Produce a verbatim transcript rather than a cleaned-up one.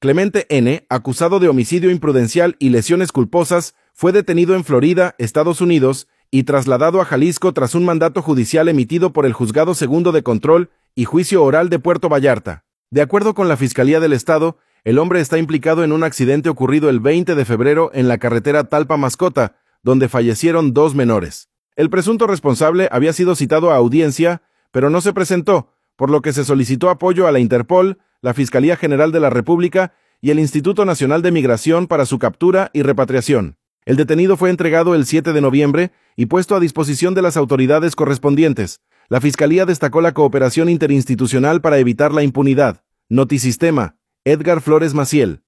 Clemente N., acusado de homicidio imprudencial y lesiones culposas, fue detenido en Florida, Estados Unidos, y trasladado a Jalisco tras un mandato judicial emitido por el Juzgado Segundo de Control y Juicio Oral de Puerto Vallarta. De acuerdo con la Fiscalía del Estado, el hombre está implicado en un accidente ocurrido el veinte de febrero en la carretera Talpa-Mascota, donde fallecieron dos menores. El presunto responsable había sido citado a audiencia, pero no se presentó, por lo que se solicitó apoyo a la Interpol, la Fiscalía General de la República y el Instituto Nacional de Migración para su captura y repatriación. El detenido fue entregado el siete de noviembre y puesto a disposición de las autoridades correspondientes. La Fiscalía destacó la cooperación interinstitucional para evitar la impunidad. Notisistema, Edgar Flores Maciel.